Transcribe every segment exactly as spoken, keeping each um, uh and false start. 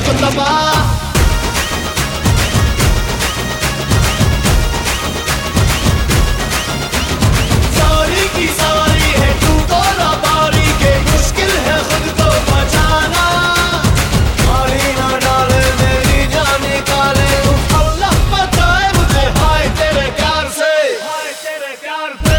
को तबाह। सारी की सारी है तू तो ना बारी के, मुश्किल है खुद को बचाना। मारी ना डाले मेरी जान निकाले, अल्लाह बचाए मुझे हाय तेरे प्यार से, हाय तेरे प्यार से।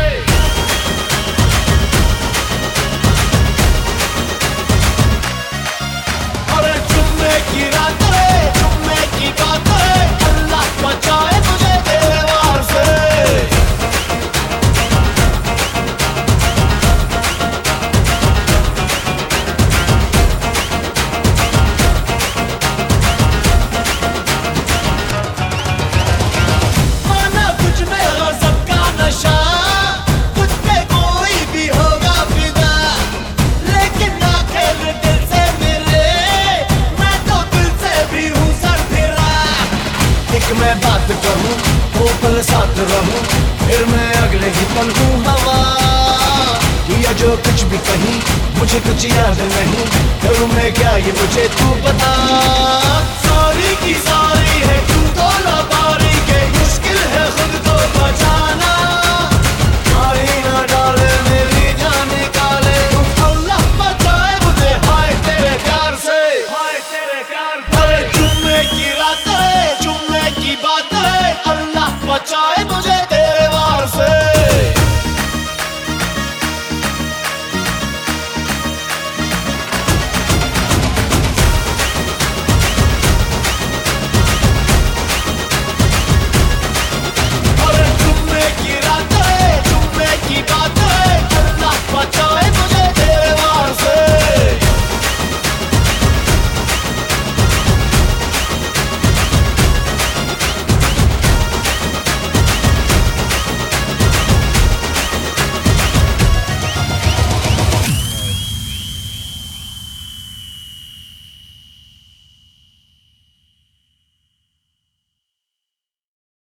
अरे चुम्मे की रात रे, चुम्मे की बात रे, अल्लाह बचाए मुझे तेरे वार से। माना कुछ में हो सबका नशा, कुछ पे कोई भी होगा फिदा, लेकिन ना खेल दिल से मेरे, मैं तो दिल से भी हूँ सर फिरा। एक मैं बात कहूँ वो पल साथ रहूँ, फिर मैं अगले ही पल हूँ हवा। या जो कुछ भी कहीं मुझे कुछ याद नहीं, करूँ मैं क्या ये मुझे तू बता। सारी की सारी